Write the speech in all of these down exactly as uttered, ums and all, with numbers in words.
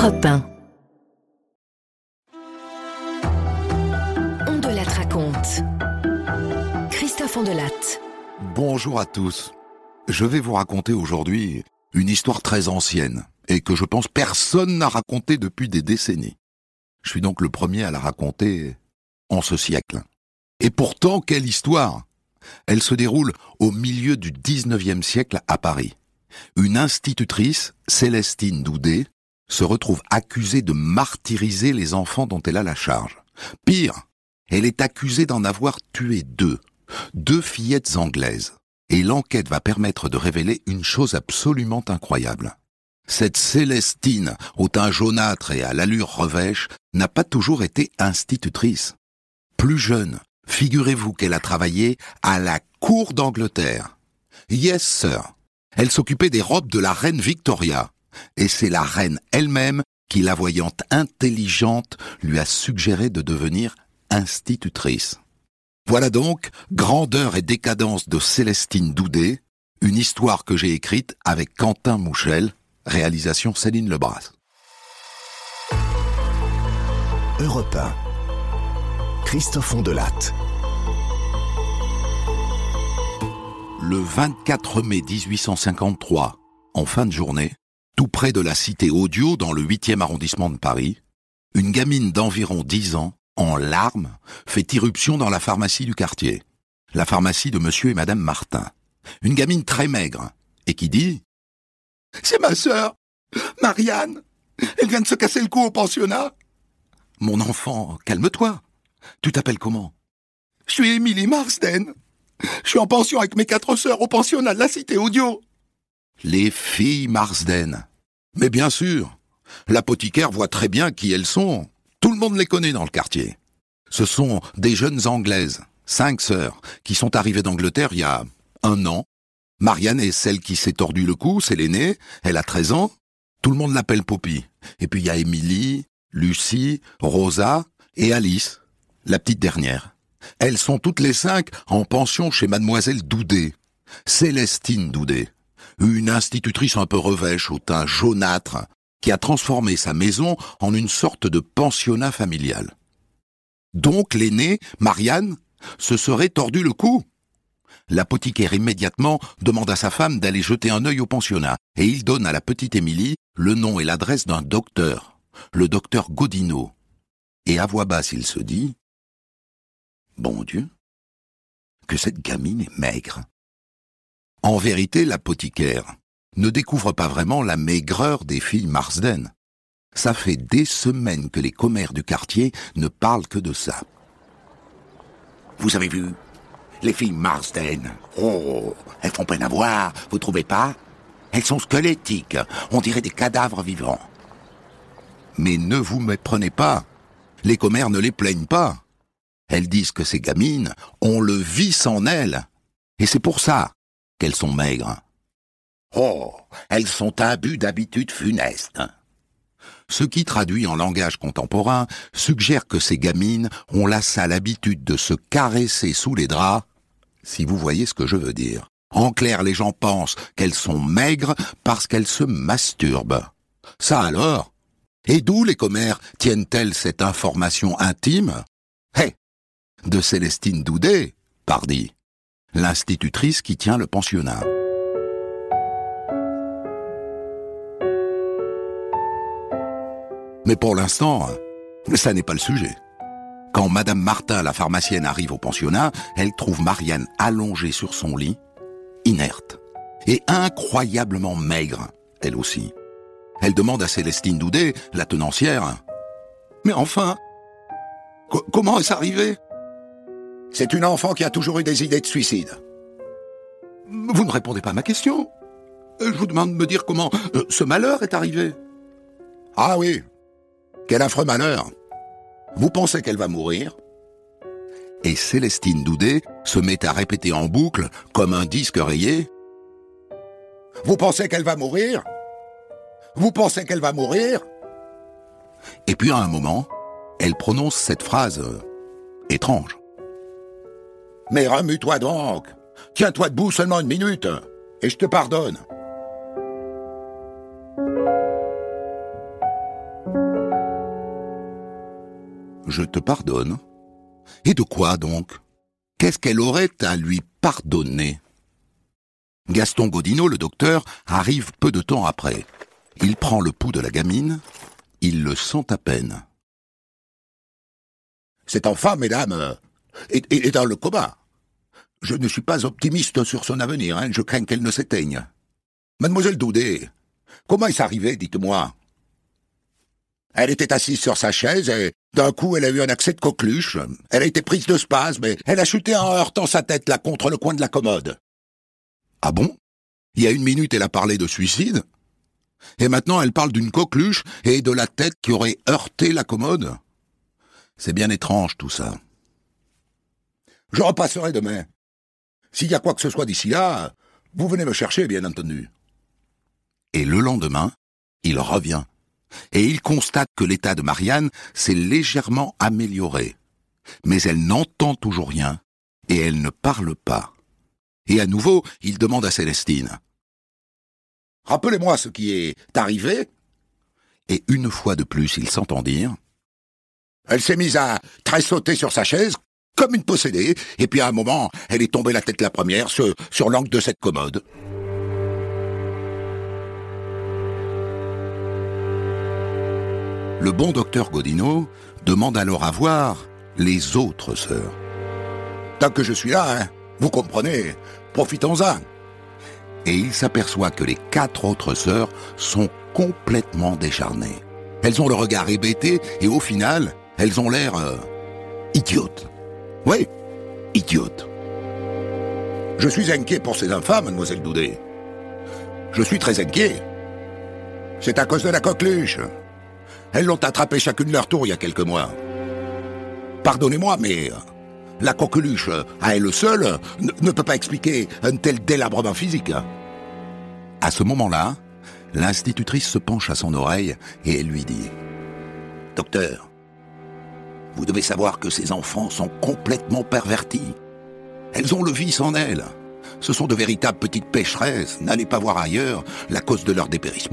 Europe un. On de la raconte. Christophe Ondelatte. Bonjour à tous. Je vais vous raconter aujourd'hui une histoire très ancienne et que je pense personne n'a racontée depuis des décennies. Je suis donc le premier à la raconter en ce siècle. Et pourtant, quelle histoire! Elle se déroule au milieu du dix-neuvième siècle à Paris. Une institutrice, Célestine Doudet, se retrouve accusée de martyriser les enfants dont elle a la charge. Pire, elle est accusée d'en avoir tué deux, deux fillettes anglaises. Et l'enquête va permettre de révéler une chose absolument incroyable. Cette Célestine, au teint jaunâtre et à l'allure revêche, n'a pas toujours été institutrice. Plus jeune, figurez-vous qu'elle a travaillé à la cour d'Angleterre. Yes, sir. Elle s'occupait des robes de la reine Victoria. Et c'est la reine elle-même qui, la voyant intelligente, lui a suggéré de devenir institutrice. Voilà donc Grandeur et décadence de Célestine Doudet, une histoire que j'ai écrite avec Quentin Mouchel, réalisation Céline Lebras. Europe un. Christophe Ondelatte. Le vingt-quatre mai dix-huit cent cinquante-trois, en fin de journée, tout près de la cité Audio dans le huitième arrondissement de Paris, une gamine d'environ dix ans, en larmes, fait irruption dans la pharmacie du quartier. La pharmacie de monsieur et madame Martin. Une gamine très maigre, et qui dit « C'est ma sœur, Marianne. Elle vient de se casser le cou au pensionnat. »« Mon enfant, calme-toi. Tu t'appelles comment ?»« Je suis Émilie Marsden. Je suis en pension avec mes quatre sœurs au pensionnat de la cité Audio. » Les filles Marsden. Mais bien sûr, l'apothicaire voit très bien qui elles sont. Tout le monde les connaît dans le quartier. Ce sont des jeunes Anglaises, cinq sœurs, qui sont arrivées d'Angleterre il y a un an. Marianne est celle qui s'est tordu le cou, c'est l'aînée, elle a treize ans. Tout le monde l'appelle Poppy. Et puis il y a Émilie, Lucie, Rosa et Alice, la petite dernière. Elles sont toutes les cinq en pension chez mademoiselle Doudet, Célestine Doudet, une institutrice un peu revêche au teint jaunâtre, qui a transformé sa maison en une sorte de pensionnat familial. Donc l'aînée, Marianne, se serait tordu le cou. L'apothicaire immédiatement demande à sa femme d'aller jeter un œil au pensionnat, et il donne à la petite Émilie le nom et l'adresse d'un docteur, le docteur Godineau. Et à voix basse, il se dit « Bon Dieu, que cette gamine est maigre !» En vérité, l'apothicaire ne découvre pas vraiment la maigreur des filles Marsden. Ça fait des semaines que les commères du quartier ne parlent que de ça. Vous avez vu, les filles Marsden, oh, elles font peine à voir, vous trouvez pas? Elles sont squelettiques, on dirait des cadavres vivants. Mais ne vous méprenez pas, les commères ne les plaignent pas. Elles disent que ces gamines ont le vice en elles, et c'est pour ça qu'elles sont maigres. Oh, elles sont imbues d'habitudes funestes. Ce qui, traduit en langage contemporain, suggère que ces gamines ont la sale habitude de se caresser sous les draps, si vous voyez ce que je veux dire. En clair, les gens pensent qu'elles sont maigres parce qu'elles se masturbent. Ça alors? Et d'où les commères tiennent-elles cette information intime? Hé, hey, de Célestine Doudet, pardi, l'institutrice qui tient le pensionnat. Mais pour l'instant, ça n'est pas le sujet. Quand madame Martin, la pharmacienne, arrive au pensionnat, elle trouve Marianne allongée sur son lit, inerte, et incroyablement maigre, elle aussi. Elle demande à Célestine Doudet, la tenancière, « Mais enfin, co- comment est-ce arrivé ?»« C'est une enfant qui a toujours eu des idées de suicide. » Vous ne répondez pas à ma question. Je vous demande de me dire comment euh, ce malheur est arrivé. Ah oui, quel affreux malheur. Vous pensez qu'elle va mourir ? Et Célestine Doudet se met à répéter en boucle, comme un disque rayé. Vous pensez qu'elle va mourir ? Vous pensez qu'elle va mourir ? Et puis à un moment, elle prononce cette phrase euh, étrange. Mais remue-toi donc. Tiens-toi debout seulement une minute, et je te pardonne. je te pardonne. Et de quoi donc? Qu'est-ce qu'elle aurait à lui pardonner? Gaston Godino, le docteur, arrive peu de temps après. Il prend le pouls de la gamine, il le sent à peine. Cet enfant, mesdames, est, est, est dans le coma. Je ne suis pas optimiste sur son avenir, hein. Je crains qu'elle ne s'éteigne. Mademoiselle Daudet, comment est-ce arrivé, dites-moi? Elle était assise sur sa chaise et d'un coup elle a eu un accès de coqueluche. Elle a été prise de spasme et elle a chuté en heurtant sa tête là contre le coin de la commode. Ah bon? Il y a une minute elle a parlé de suicide? Et maintenant elle parle d'une coqueluche et de la tête qui aurait heurté la commode? C'est bien étrange tout ça. Je repasserai demain. S'il y a quoi que ce soit d'ici là, vous venez me chercher, bien entendu. Et le lendemain, il revient. Et il constate que l'état de Marianne s'est légèrement amélioré. Mais elle n'entend toujours rien, et elle ne parle pas. Et à nouveau, il demande à Célestine. « Rappelez-moi ce qui est arrivé. » Et une fois de plus, il s'entend dire. Elle s'est mise à tressauter sur sa chaise, comme une possédée, et puis à un moment, elle est tombée la tête la première sur, sur l'angle de cette commode. Le bon docteur Godino demande alors à voir les autres sœurs. Tant que je suis là, hein, vous comprenez, profitons-en. Et il s'aperçoit que les quatre autres sœurs sont complètement décharnées. Elles ont le regard hébété et au final, elles ont l'air euh, idiotes. Oui, idiotes. Je suis inquiet pour ces enfants, mademoiselle Daudet. Je suis très inquiet. C'est à cause de la coqueluche. Elles l'ont attrapé chacune leur tour il y a quelques mois. Pardonnez-moi, mais la coqueluche, à elle seule, ne peut pas expliquer un tel délabrement physique. À ce moment-là, l'institutrice se penche à son oreille et elle lui dit « Docteur, vous devez savoir que ces enfants sont complètement pervertis. Elles ont le vice en elles. Ce sont de véritables petites pécheresses. N'allez pas voir ailleurs la cause de leur dépérissement. »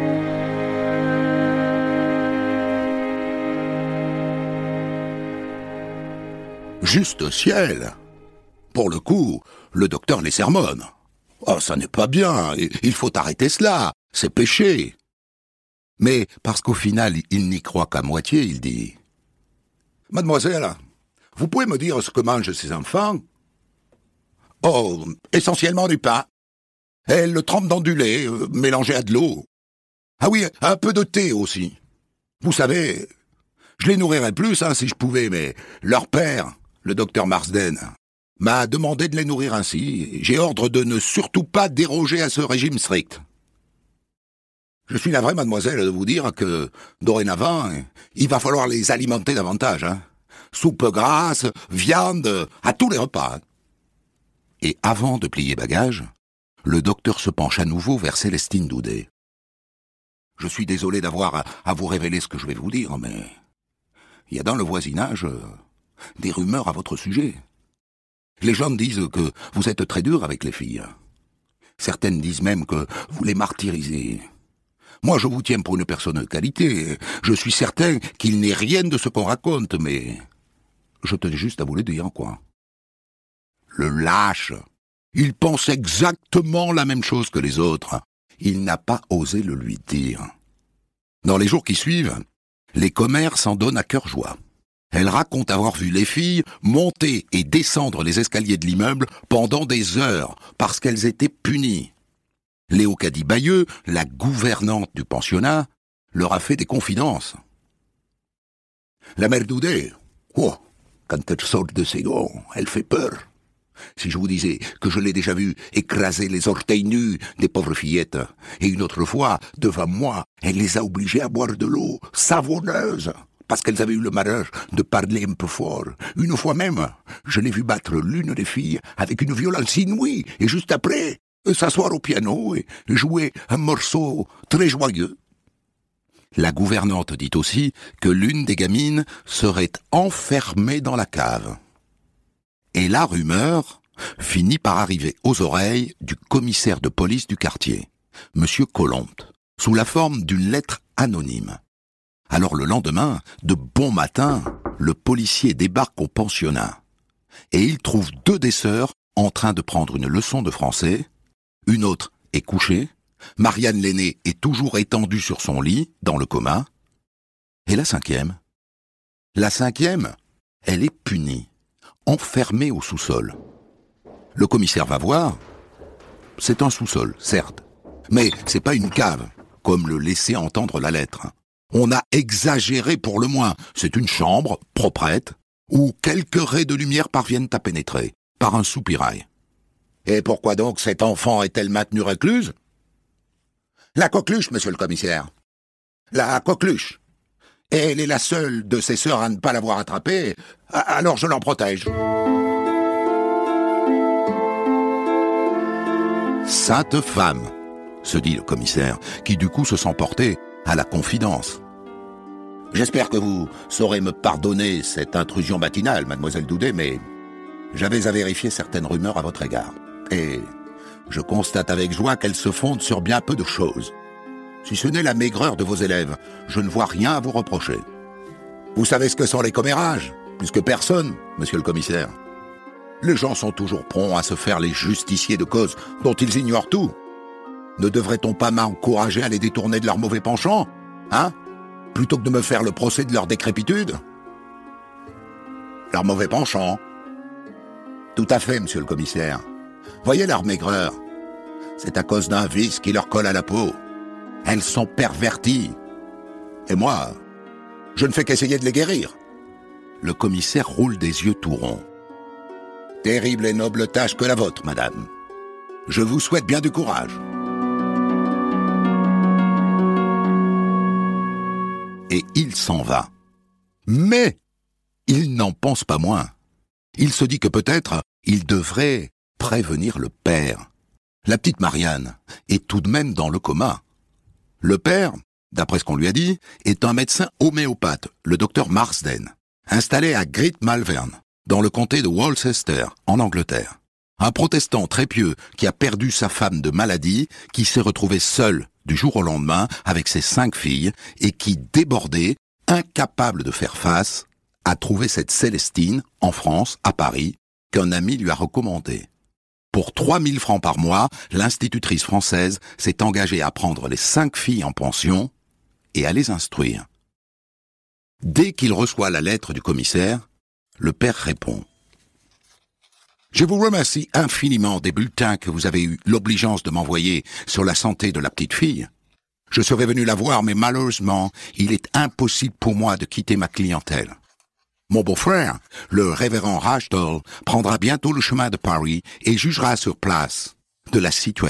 Juste ciel. Pour le coup, le docteur les sermonne. Oh, ça n'est pas bien, il faut arrêter cela, c'est péché. Mais parce qu'au final, il n'y croit qu'à moitié, il dit « Mademoiselle, vous pouvez me dire ce que mangent ces enfants ? » « Oh, essentiellement du pain. Elles le trempent dans du lait, euh, mélangé à de l'eau. Ah oui, un peu de thé aussi. Vous savez, je les nourrirais plus hein, si je pouvais, mais leur père, le docteur Marsden, m'a demandé de les nourrir ainsi. J'ai ordre de ne surtout pas déroger à ce régime strict. Je suis navré, mademoiselle, de vous dire que, dorénavant, il va falloir les alimenter davantage. Hein. Soupe grasse, viande, à tous les repas. » Et avant de plier bagage, le docteur se penche à nouveau vers Célestine Daudet. « Je suis désolé d'avoir à, à vous révéler ce que je vais vous dire, mais il y a dans le voisinage euh, des rumeurs à votre sujet. Les gens disent que vous êtes très dur avec les filles. Certaines disent même que vous les martyrisez. Moi, je vous tiens pour une personne de qualité. Je suis certain qu'il n'est rien de ce qu'on raconte, mais je tenais juste à vous le dire, quoi. Le lâche, il pense exactement la même chose que les autres. Il n'a pas osé le lui dire. Dans les jours qui suivent, les commères s'en donnent à cœur joie. Elles racontent avoir vu les filles monter et descendre les escaliers de l'immeuble pendant des heures parce qu'elles étaient punies. Léocadie Bayeux, la gouvernante du pensionnat, leur a fait des confidences. La mère Daudet, oh, quand elle sort de ses gonds, elle fait peur. Si je vous disais que je l'ai déjà vue écraser les orteils nus des pauvres fillettes, et une autre fois, devant moi, elle les a obligées à boire de l'eau savonneuse, parce qu'elles avaient eu le malheur de parler un peu fort. Une fois même, je l'ai vu battre l'une des filles avec une violence inouïe, et juste après, s'asseoir au piano et jouer un morceau très joyeux. La gouvernante dit aussi que l'une des gamines serait enfermée dans la cave. Et la rumeur finit par arriver aux oreilles du commissaire de police du quartier, Monsieur Colomte, sous la forme d'une lettre anonyme. Alors le lendemain, de bon matin, le policier débarque au pensionnat. Et il trouve deux des sœurs en train de prendre une leçon de français. Une autre est couchée. Marianne l'aînée est toujours étendue sur son lit, dans le coma. Et la cinquième La cinquième, elle est punie, enfermée au sous-sol. Le commissaire va voir. C'est un sous-sol, certes. Mais c'est pas une cave, comme le laissait entendre la lettre. On a exagéré pour le moins. C'est une chambre, proprette, où quelques raies de lumière parviennent à pénétrer, par un soupirail. Et pourquoi donc cet enfant est-elle maintenue récluse ? La coqueluche, monsieur le commissaire. La coqueluche. Et elle est la seule de ses sœurs à ne pas l'avoir attrapée, alors je l'en protège. Sainte femme, se dit le commissaire, qui du coup se sent porté à la confidence. J'espère que vous saurez me pardonner cette intrusion matinale, mademoiselle Doudet, mais j'avais à vérifier certaines rumeurs à votre égard. Et je constate avec joie qu'elles se fondent sur bien peu de choses. Si ce n'est la maigreur de vos élèves, je ne vois rien à vous reprocher. Vous savez ce que sont les commérages ? Plus que personne, monsieur le commissaire. Les gens sont toujours prompts à se faire les justiciers de cause dont ils ignorent tout. Ne devrait-on pas m'encourager à les détourner de leur mauvais penchant, hein ? Plutôt que de me faire le procès de leur décrépitude ? Leur mauvais penchant ? Tout à fait, monsieur le commissaire. Voyez leur maigreur. C'est à cause d'un vice qui leur colle à la peau. Elles sont perverties. Et moi, je ne fais qu'essayer de les guérir. Le commissaire roule des yeux tout ronds. Terrible et noble tâche que la vôtre, madame. Je vous souhaite bien du courage. Et il s'en va. Mais il n'en pense pas moins. Il se dit que peut-être il devrait prévenir le père. La petite Marianne est tout de même dans le coma. Le père, d'après ce qu'on lui a dit, est un médecin homéopathe, le docteur Marsden, installé à Great Malvern, dans le comté de Worcester, en Angleterre. Un protestant très pieux qui a perdu sa femme de maladie, qui s'est retrouvé seul du jour au lendemain avec ses cinq filles et qui, débordé, incapable de faire face, a trouvé cette Célestine, en France, à Paris, qu'un ami lui a recommandée. Pour trois mille francs par mois, l'institutrice française s'est engagée à prendre les cinq filles en pension et à les instruire. Dès qu'il reçoit la lettre du commissaire, le père répond « Je vous remercie infiniment des bulletins que vous avez eu l'obligeance de m'envoyer sur la santé de la petite fille. Je serais venu la voir, mais malheureusement, il est impossible pour moi de quitter ma clientèle. Mon beau-frère, le révérend Rashdall, prendra bientôt le chemin de Paris et jugera sur place de la situation. »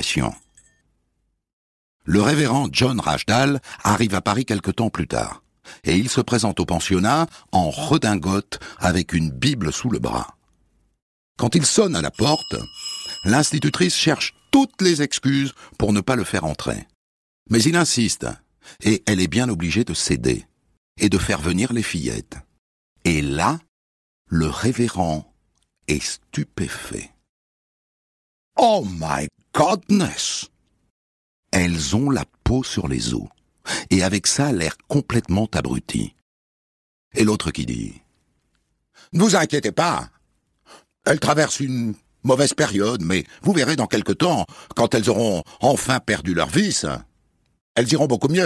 Le révérend John Rashdall arrive à Paris quelque temps plus tard, et il se présente au pensionnat en redingote avec une Bible sous le bras. Quand il sonne à la porte, l'institutrice cherche toutes les excuses pour ne pas le faire entrer. Mais il insiste, et elle est bien obligée de céder, et de faire venir les fillettes. Et là, le révérend est stupéfait. « Oh my goodness !» Elles ont la peau sur les os, et avec ça l'air complètement abruti. Et l'autre qui dit « Ne vous inquiétez pas, elles traversent une mauvaise période, mais vous verrez dans quelque temps, quand elles auront enfin perdu leur vice, elles iront beaucoup mieux. »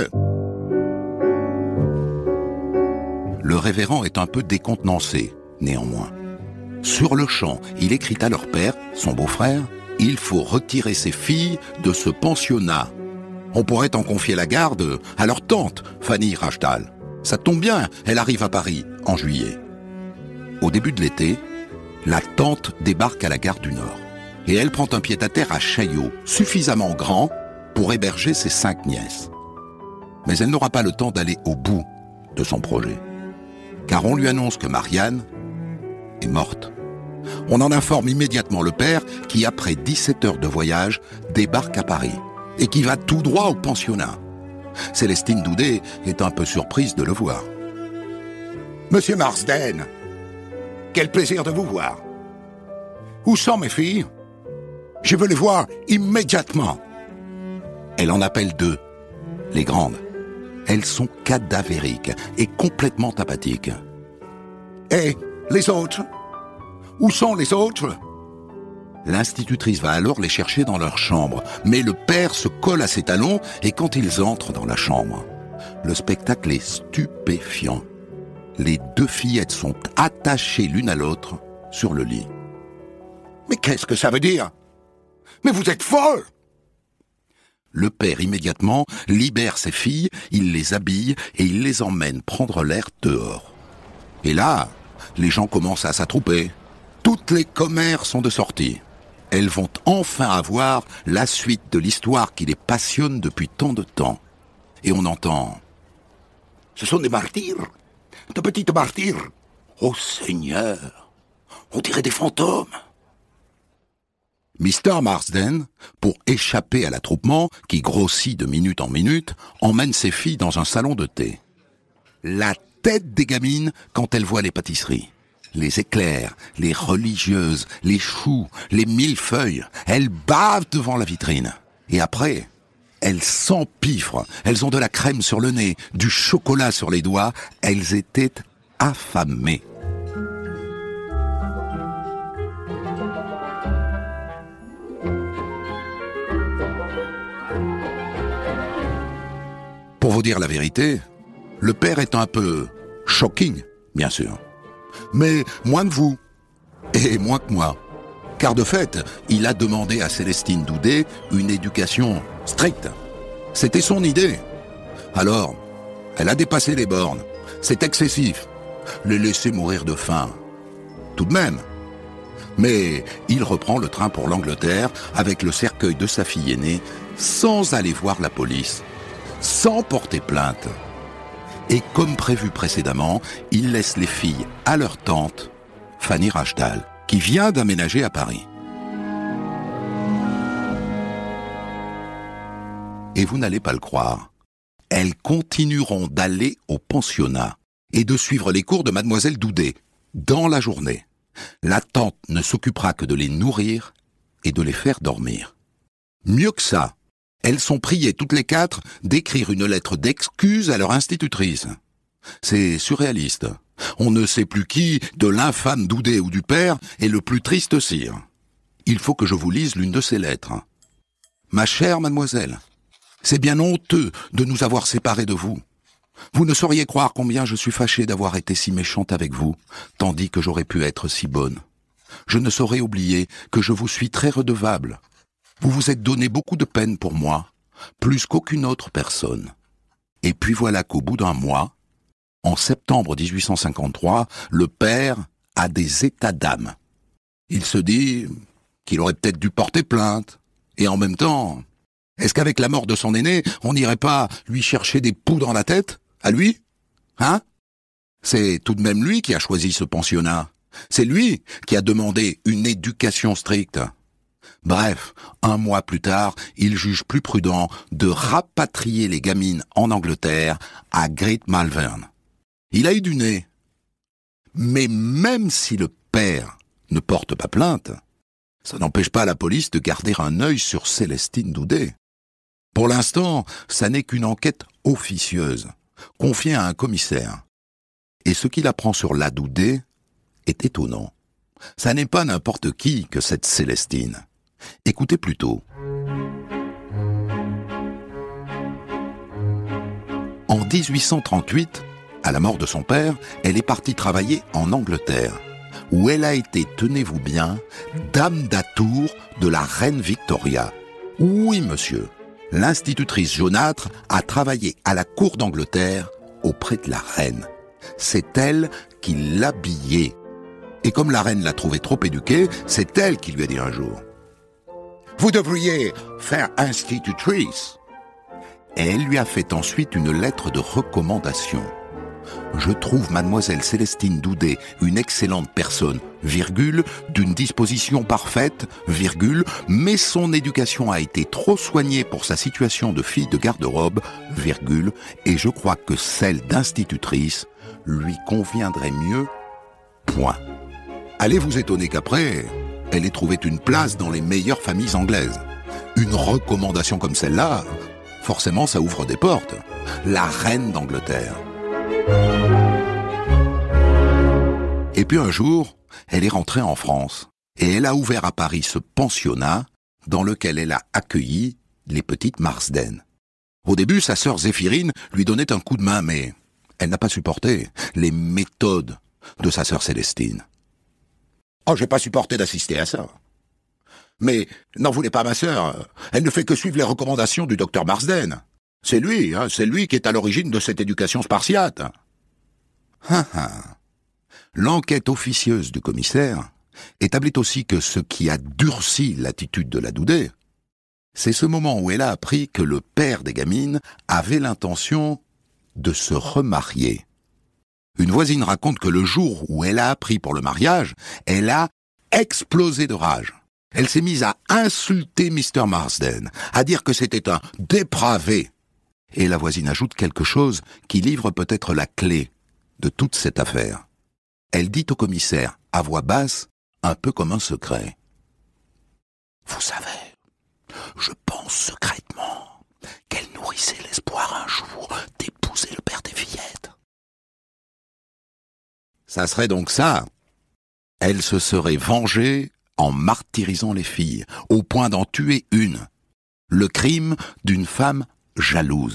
Le révérend est un peu décontenancé, néanmoins. Sur le champ, il écrit à leur père, son beau-frère, « Il faut retirer ses filles de ce pensionnat. On pourrait en confier la garde à leur tante, Fanny Rashdall. Ça tombe bien, elle arrive à Paris, en juillet. » Au début de l'été, la tante débarque à la gare du Nord. Et elle prend un pied-à-terre à Chaillot, suffisamment grand pour héberger ses cinq nièces. Mais elle n'aura pas le temps d'aller au bout de son projet. Car on lui annonce que Marianne est morte. On en informe immédiatement le père qui, après dix-sept heures de voyage, débarque à Paris et qui va tout droit au pensionnat. Célestine Doudet est un peu surprise de le voir. « Monsieur Marsden, quel plaisir de vous voir. Où sont mes filles ? Je veux les voir immédiatement. » Elle en appelle deux, les grandes. elles sont cadavériques et complètement apathiques. « Hé, les autres? Où sont les autres ?» L'institutrice va alors les chercher dans leur chambre, mais le père se colle à ses talons et quand ils entrent dans la chambre, le spectacle est stupéfiant. Les deux fillettes sont attachées l'une à l'autre sur le lit. « Mais qu'est-ce que ça veut dire? Mais vous êtes folle !» Le père, immédiatement, libère ses filles, il les habille et il les emmène prendre l'air dehors. Et là, les gens commencent à s'attrouper. Toutes les commères sont de sortie. Elles vont enfin avoir la suite de l'histoire qui les passionne depuis tant de temps. Et on entend... Ce sont des martyrs, de petites martyrs. Oh Seigneur, on dirait des fantômes. mister Marsden, pour échapper à l'attroupement, qui grossit de minute en minute, emmène ses filles dans un salon de thé. La tête des gamines quand elles voient les pâtisseries. Les éclairs, les religieuses, les choux, les millefeuilles, elles bavent devant la vitrine. Et après, elles s'empiffrent, elles ont de la crème sur le nez, du chocolat sur les doigts, elles étaient affamées. Pour vous dire la vérité, le père est un peu shocking, bien sûr. Mais moins que vous, et moins que moi. Car de fait, il a demandé à Célestine Doudet une éducation stricte. C'était son idée. Alors, elle a dépassé les bornes. C'est excessif. Les laisser mourir de faim. Tout de même. Mais il reprend le train pour l'Angleterre avec le cercueil de sa fille aînée, sans aller voir la police, sans porter plainte. Et comme prévu précédemment, il laisse les filles à leur tante, Fanny Rachdal, qui vient d'aménager à Paris. Et vous n'allez pas le croire, elles continueront d'aller au pensionnat et de suivre les cours de mademoiselle Doudet dans la journée. La tante ne s'occupera que de les nourrir et de les faire dormir. Mieux que ça, elles sont priées toutes les quatre d'écrire une lettre d'excuse à leur institutrice. C'est surréaliste. On ne sait plus qui, de l'infâme Doudet ou du père, est le plus triste sire. Il faut que je vous lise l'une de ces lettres. Ma chère mademoiselle, c'est bien honteux de nous avoir séparés de vous. Vous ne sauriez croire combien je suis fâchée d'avoir été si méchante avec vous, tandis que j'aurais pu être si bonne. Je ne saurais oublier que je vous suis très redevable. Vous vous êtes donné beaucoup de peine pour moi, plus qu'aucune autre personne. Et puis voilà qu'au bout d'un mois, en septembre dix-huit cent cinquante-trois, le père a des états d'âme. Il se dit qu'il aurait peut-être dû porter plainte. Et en même temps, est-ce qu'avec la mort de son aîné, on n'irait pas lui chercher des poux dans la tête, à lui? Hein? C'est tout de même lui qui a choisi ce pensionnat. C'est lui qui a demandé une éducation stricte. Bref, un mois plus tard, il juge plus prudent de rapatrier les gamines en Angleterre, à Great Malvern. Il a eu du nez. Mais même si le père ne porte pas plainte, ça n'empêche pas la police de garder un œil sur Célestine Doudet. Pour l'instant, ça n'est qu'une enquête officieuse, confiée à un commissaire. Et ce qu'il apprend sur la Doudet est étonnant. Ça n'est pas n'importe qui que cette Célestine. Écoutez plutôt. En dix-huit cent trente-huit, à la mort de son père, elle est partie travailler en Angleterre, où elle a été, tenez-vous bien, dame d'atour de la reine Victoria. Oui, monsieur, l'institutrice jaunâtre a travaillé à la cour d'Angleterre auprès de la reine. C'est elle qui l'habillait. Et comme la reine l'a trouvée trop éduquée, c'est elle qui lui a dit un jour: vous devriez faire institutrice. Et elle lui a fait ensuite une lettre de recommandation. Je trouve mademoiselle Célestine Doudet une excellente personne, virgule, d'une disposition parfaite, virgule, mais son éducation a été trop soignée pour sa situation de fille de garde-robe, virgule, et je crois que celle d'institutrice lui conviendrait mieux, point. Allez vous étonner qu'après, elle ait trouvé une place dans les meilleures familles anglaises. Une recommandation comme celle-là, forcément ça ouvre des portes. la reine d'Angleterre. Et puis un jour, elle est rentrée en France et elle a ouvert à Paris ce pensionnat dans lequel elle a accueilli les petites Marsden. Au début, sa sœur Zéphirine lui donnait un coup de main, mais elle n'a pas supporté les méthodes de sa sœur Célestine. « Oh, j'ai pas supporté d'assister à ça. Mais n'en voulez pas ma sœur, elle ne fait que suivre les recommandations du docteur Marsden. C'est lui, hein, c'est lui qui est à l'origine de cette éducation spartiate. » Hein, hein. L'enquête officieuse du commissaire établit aussi que ce qui a durci l'attitude de la Doudet, c'est ce moment où elle a appris que le père des gamines avait l'intention de se remarier. Une voisine raconte que le jour où elle a appris pour le mariage, elle a explosé de rage. Elle s'est mise à insulter mister Marsden, à dire que c'était un dépravé. Et la voisine ajoute quelque chose qui livre peut-être la clé de toute cette affaire. Elle dit au commissaire, à voix basse, un peu comme un secret. « Vous savez, je pense secrètement qu'elle nourrissait l'espoir un jour d'épouser le père des fillettes. » Ça serait donc ça. Elle se serait vengée en martyrisant les filles, au point d'en tuer une. Le crime d'une femme jalouse.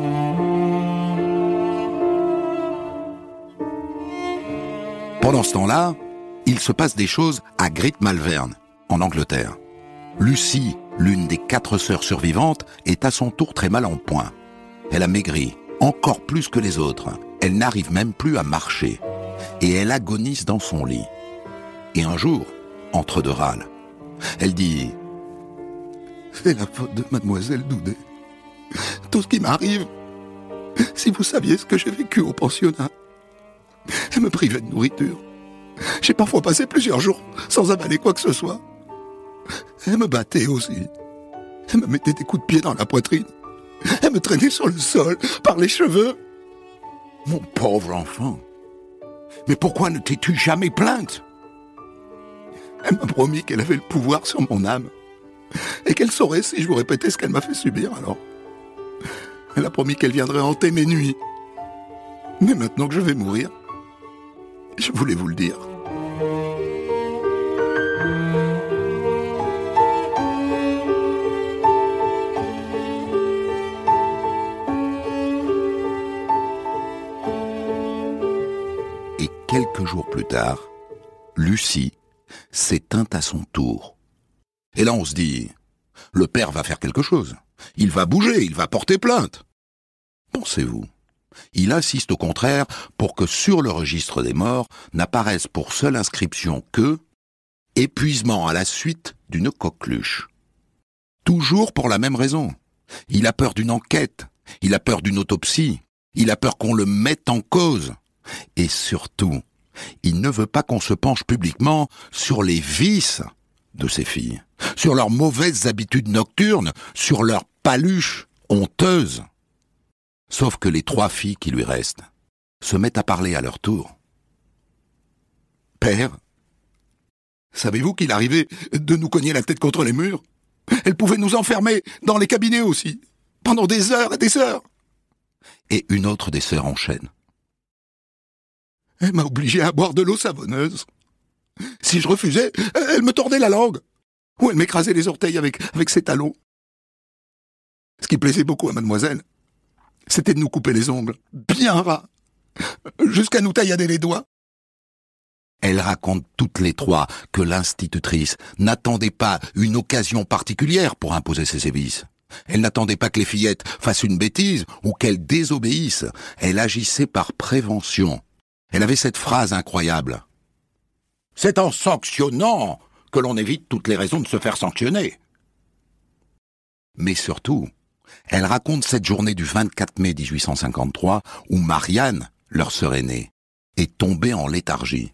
Pendant ce temps-là, il se passe des choses à Great Malvern, en Angleterre. Lucie, l'une des quatre sœurs survivantes, est à son tour très mal en point. Elle a maigri, encore plus que les autres. Elle n'arrive même plus à marcher. Et elle agonise dans son lit. Et un jour, entre deux râles, elle dit « C'est la faute de mademoiselle Doudet. Tout ce qui m'arrive, si vous saviez ce que j'ai vécu au pensionnat. Elle me privait de nourriture. J'ai parfois passé plusieurs jours sans avaler quoi que ce soit. Elle me battait aussi. Elle me mettait des coups de pied dans la poitrine. Elle me traînait sur le sol, par les cheveux. Mon pauvre enfant, mais pourquoi ne t'es-tu jamais plainte ? Elle m'a promis qu'elle avait le pouvoir sur mon âme et qu'elle saurait si je vous répétais ce qu'elle m'a fait subir alors. Elle a promis qu'elle viendrait hanter mes nuits. Mais maintenant que je vais mourir, je voulais vous le dire. Et quelques jours plus tard, Lucie s'éteint à son tour. Et là on se dit, le père va faire quelque chose. Il va bouger, il va porter plainte. Pensez-vous ? Il insiste au contraire pour que sur le registre des morts n'apparaisse pour seule inscription que « épuisement à la suite d'une coqueluche ». Toujours pour la même raison. Il a peur d'une enquête, il a peur d'une autopsie, il a peur qu'on le mette en cause. Et surtout, il ne veut pas qu'on se penche publiquement sur les vices de ses filles, sur leurs mauvaises habitudes nocturnes, sur leurs paluches honteuses. Sauf que les trois filles qui lui restent se mettent à parler à leur tour. « Père, savez-vous qu'il arrivait de nous cogner la tête contre les murs ? Elle pouvait nous enfermer dans les cabinets aussi, pendant des heures et des heures. » Et une autre des sœurs enchaîne. « Elle m'a obligé à boire de l'eau savonneuse. Si je refusais, elle me tordait la langue, ou elle m'écrasait les orteils avec, avec ses talons. Ce qui plaisait beaucoup à mademoiselle, c'était de nous couper les ongles, bien ras, jusqu'à nous taillader les doigts. » Elles racontent toutes les trois que l'institutrice n'attendait pas une occasion particulière pour imposer ses sévices. Elle n'attendait pas que les fillettes fassent une bêtise ou qu'elles désobéissent. Elle agissait par prévention. Elle avait cette phrase incroyable. « C'est en sanctionnant que l'on évite toutes les raisons de se faire sanctionner. » Mais surtout, elle raconte cette journée du vingt-quatre mai dix-huit cent cinquante-trois où Marianne, leur sœur aînée, est tombée en léthargie.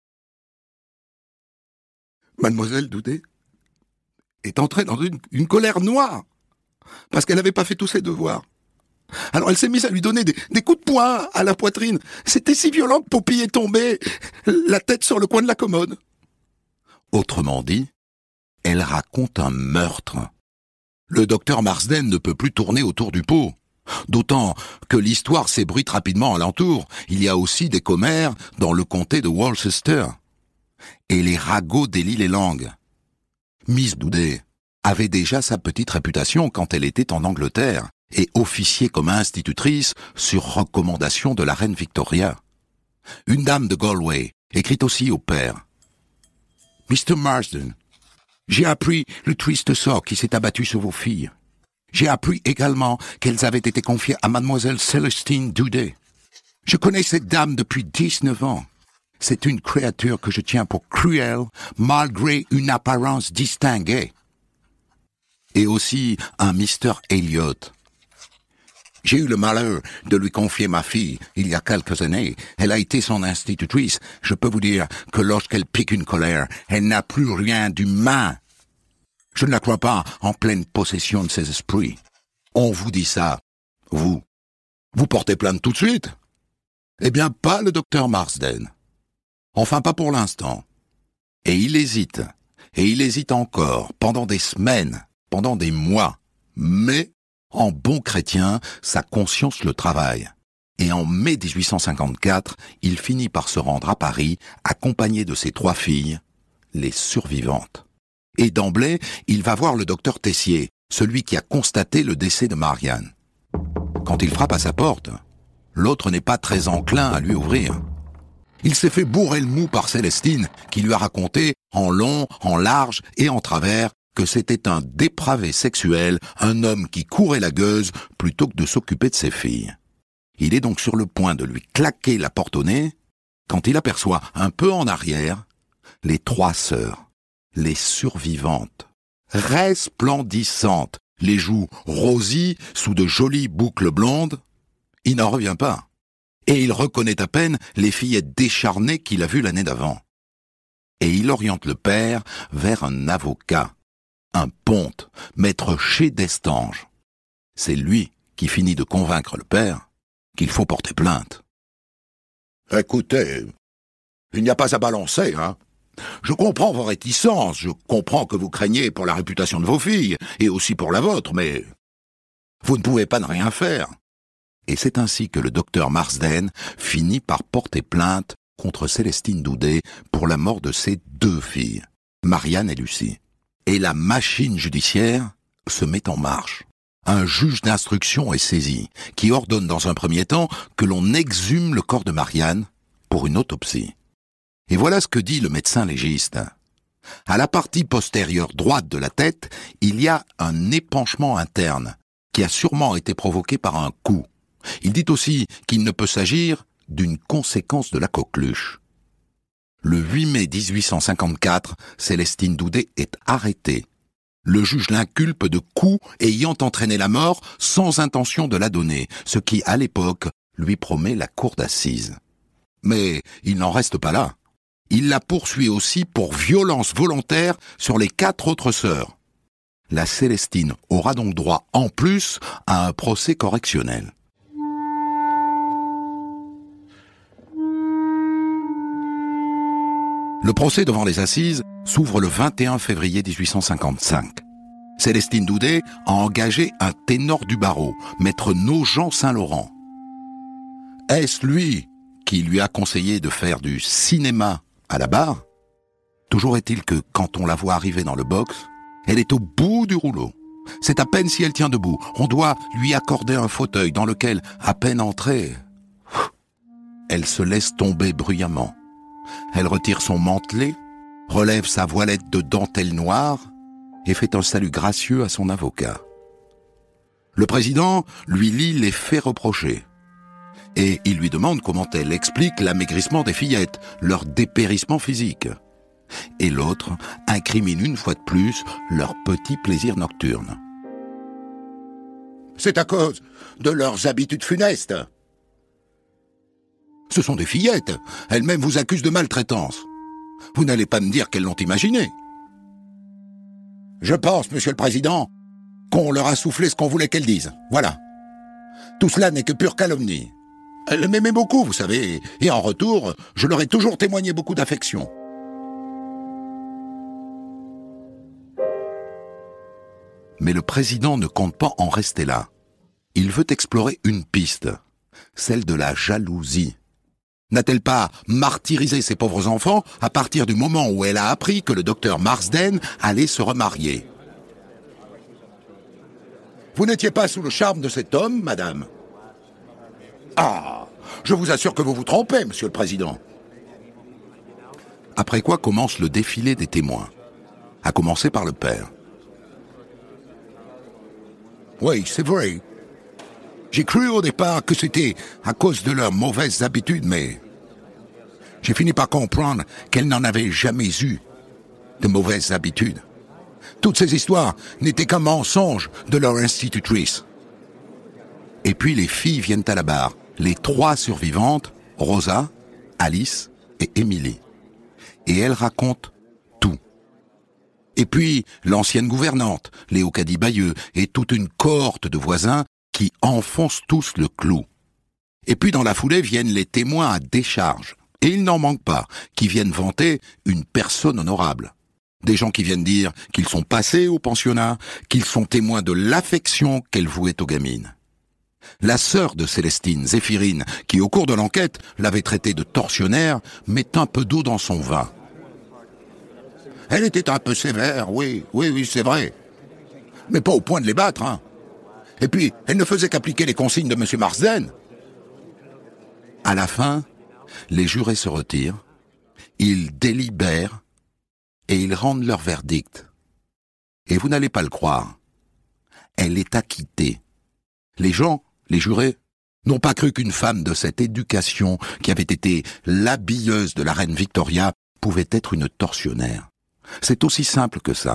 Mademoiselle Doudet est entrée dans une, une colère noire parce qu'elle n'avait pas fait tous ses devoirs. Alors elle s'est mise à lui donner des, des coups de poing à la poitrine. C'était si violent que Poppy est tombée, la tête sur le coin de la commode. Autrement dit, elle raconte un meurtre. Le docteur Marsden ne peut plus tourner autour du pot. D'autant que l'histoire s'ébruite rapidement alentour. Il y a aussi des commères dans le comté de Worcester. Et les ragots délient les langues. Miss Doudet avait déjà sa petite réputation quand elle était en Angleterre et officiait comme institutrice sur recommandation de la reine Victoria. Une dame de Galway écrit aussi au père. « Mister Marsden, j'ai appris le triste sort qui s'est abattu sur vos filles. J'ai appris également qu'elles avaient été confiées à mademoiselle Célestine Doudet. Je connais cette dame depuis dix-neuf ans. C'est une créature que je tiens pour cruelle, malgré une apparence distinguée. » Et aussi un Mister Elliot. J'ai eu le malheur de lui confier ma fille il y a quelques années. Elle a été son institutrice. Je peux vous dire que lorsqu'elle pique une colère, elle n'a plus rien d'humain. Je ne la crois pas en pleine possession de ses esprits. On vous dit ça. Vous, vous portez plainte tout de suite? Eh bien, pas le docteur Marsden. Enfin, pas pour l'instant. Et il hésite. Et il hésite encore, pendant des semaines, pendant des mois. Mais, en bon chrétien, sa conscience le travaille. Et en mai dix-huit cent cinquante-quatre, il finit par se rendre à Paris, accompagné de ses trois filles, les survivantes. Et d'emblée, il va voir le docteur Tessier, celui qui a constaté le décès de Marianne. Quand il frappe à sa porte, l'autre n'est pas très enclin à lui ouvrir. Il s'est fait bourrer le mou par Célestine, qui lui a raconté, en long, en large et en travers, que c'était un dépravé sexuel, un homme qui courait la gueuse plutôt que de s'occuper de ses filles. Il est donc sur le point de lui claquer la porte au nez, quand il aperçoit, un peu en arrière, les trois sœurs, les survivantes, resplendissantes, les joues rosies sous de jolies boucles blondes. Il n'en revient pas. Et il reconnaît à peine les fillettes décharnées qu'il a vues l'année d'avant. Et il oriente le père vers un avocat, un ponte, maître chez d'Estanges. C'est lui qui finit de convaincre le père qu'il faut porter plainte. « Écoutez, il n'y a pas à balancer, hein. Je comprends vos réticences, je comprends que vous craignez pour la réputation de vos filles, et aussi pour la vôtre, mais vous ne pouvez pas ne rien faire. » Et c'est ainsi que le docteur Marsden finit par porter plainte contre Célestine Doudet pour la mort de ses deux filles, Marianne et Lucie. Et la machine judiciaire se met en marche. Un juge d'instruction est saisi, qui ordonne dans un premier temps que l'on exhume le corps de Marianne pour une autopsie. Et voilà ce que dit le médecin légiste. À la partie postérieure droite de la tête, il y a un épanchement interne, qui a sûrement été provoqué par un coup. Il dit aussi qu'il ne peut s'agir d'une conséquence de la coqueluche. Le huit mai dix-huit cent cinquante-quatre, Célestine Doudet est arrêtée. Le juge l'inculpe de coups ayant entraîné la mort sans intention de la donner, ce qui, à l'époque, lui promet la cour d'assises. Mais il n'en reste pas là. Il la poursuit aussi pour violence volontaire sur les quatre autres sœurs. La Célestine aura donc droit, en plus, à un procès correctionnel. Le procès devant les assises s'ouvre le vingt et un février dix-huit cent cinquante-cinq. Célestine Doudet a engagé un ténor du barreau, maître Nogent Saint-Laurent. Est-ce lui qui lui a conseillé de faire du cinéma à la barre? Toujours est-il que, quand on la voit arriver dans le box, elle est au bout du rouleau. C'est à peine si elle tient debout. On doit lui accorder un fauteuil dans lequel, à peine entrée, elle se laisse tomber bruyamment. Elle retire son mantelet, relève sa voilette de dentelle noire et fait un salut gracieux à son avocat. Le président lui lit les faits reprochés et il lui demande comment elle explique l'amaigrissement des fillettes, leur dépérissement physique. Et l'autre incrimine une fois de plus leur petit plaisir nocturne. C'est à cause de leurs habitudes funestes. Ce sont des fillettes. Elles-mêmes vous accusent de maltraitance. Vous n'allez pas me dire qu'elles l'ont imaginé. Je pense, monsieur le président, qu'on leur a soufflé ce qu'on voulait qu'elles disent. Voilà. Tout cela n'est que pure calomnie. Elles m'aimaient beaucoup, vous savez, et en retour, je leur ai toujours témoigné beaucoup d'affection. Mais le président ne compte pas en rester là. il veut explorer une piste, celle de la jalousie. N'a-t-elle pas martyrisé ses pauvres enfants à partir du moment où elle a appris que le docteur Marsden allait se remarier? Vous n'étiez pas sous le charme de cet homme, madame? Ah, je vous assure que vous vous trompez, monsieur le président. Après quoi commence le défilé des témoins, à commencer par le père. Oui, c'est vrai. J'ai cru au départ que c'était à cause de leurs mauvaises habitudes, mais j'ai fini par comprendre qu'elles n'en avaient jamais eu de mauvaises habitudes. Toutes ces histoires n'étaient qu'un mensonge de leur institutrice. Et puis les filles viennent à la barre, les trois survivantes, Rosa, Alice et Emily. Et elles racontent tout. Et puis l'ancienne gouvernante, Léocadie Bayeux, et toute une cohorte de voisins qui enfoncent tous le clou. Et puis dans la foulée viennent les témoins à décharge. Et il n'en manque pas, qui viennent vanter une personne honorable. Des gens qui viennent dire qu'ils sont passés au pensionnat, qu'ils sont témoins de l'affection qu'elle vouait aux gamines. La sœur de Célestine, Zéphirine, qui au cours de l'enquête l'avait traitée de tortionnaire, met un peu d'eau dans son vin. Elle était un peu sévère, oui, oui, oui, c'est vrai. Mais pas au point de les battre, hein. Et puis, elle ne faisait qu'appliquer les consignes de M. Marsden. À la fin, les jurés se retirent, ils délibèrent et ils rendent leur verdict. Et vous n'allez pas le croire, elle est acquittée. Les gens, les jurés, n'ont pas cru qu'une femme de cette éducation, qui avait été l'habilleuse de la reine Victoria, pouvait être une tortionnaire. C'est aussi simple que ça.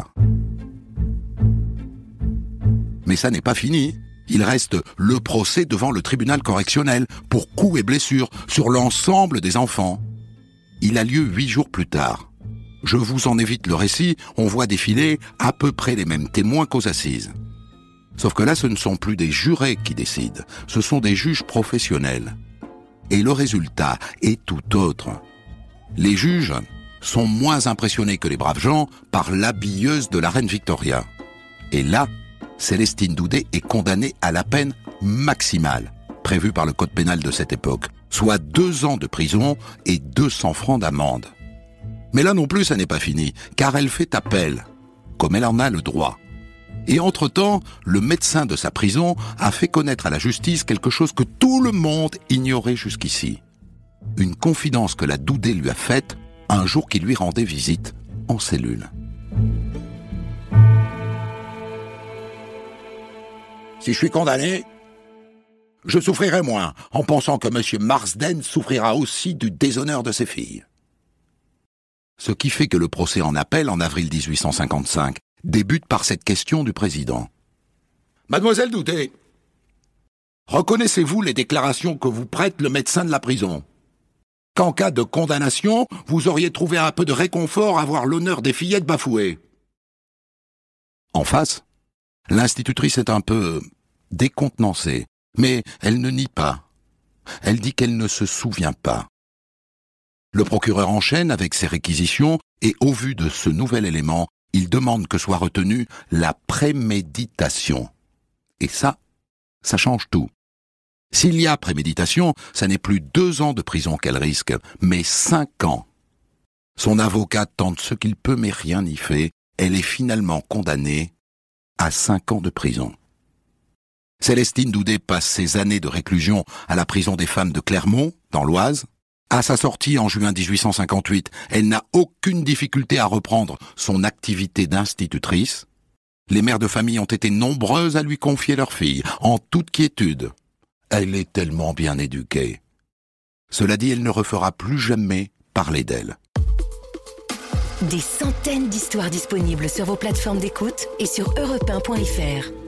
Mais ça n'est pas fini. Il reste le procès devant le tribunal correctionnel pour coups et blessures sur l'ensemble des enfants. Il a lieu huit jours plus tard. Je vous en évite le récit, on voit défiler à peu près les mêmes témoins qu'aux assises. Sauf que là, ce ne sont plus des jurés qui décident, ce sont des juges professionnels. Et le résultat est tout autre. Les juges sont moins impressionnés que les braves gens par l'habilleuse de la reine Victoria. Et là, Célestine Doudet est condamnée à la peine maximale, prévue par le code pénal de cette époque, soit deux ans de prison et deux cents francs d'amende. Mais là non plus, ça n'est pas fini, car elle fait appel, comme elle en a le droit. Et entre-temps, le médecin de sa prison a fait connaître à la justice quelque chose que tout le monde ignorait jusqu'ici. Une confidence que la Doudet lui a faite un jour qu'il lui rendait visite en cellule. Si je suis condamné, je souffrirai moins en pensant que M. Marsden souffrira aussi du déshonneur de ses filles. Ce qui fait que le procès en appel en avril dix-huit cent cinquante-cinq débute par cette question du président. Mademoiselle Doudet, reconnaissez-vous les déclarations que vous prête le médecin de la prison? Qu'en cas de condamnation, vous auriez trouvé un peu de réconfort à voir l'honneur des fillettes bafouées? En face, l'institutrice est un peu décontenancée, mais elle ne nie pas. Elle dit qu'elle ne se souvient pas. Le procureur enchaîne avec ses réquisitions et au vu de ce nouvel élément, il demande que soit retenue la préméditation. Et ça, ça change tout. S'il y a préméditation, ça n'est plus deux ans de prison qu'elle risque, mais cinq ans. Son avocat tente ce qu'il peut mais rien n'y fait. Elle est finalement condamnée à cinq ans de prison. Célestine Doudet passe ses années de réclusion à la prison des femmes de Clermont, dans l'Oise. À sa sortie en juin dix-huit cent cinquante-huit, elle n'a aucune difficulté à reprendre son activité d'institutrice. Les mères de famille ont été nombreuses à lui confier leurs filles, en toute quiétude. Elle est tellement bien éduquée. Cela dit, elle ne refera plus jamais parler d'elle. Des centaines d'histoires disponibles sur vos plateformes d'écoute et sur europe un point f r.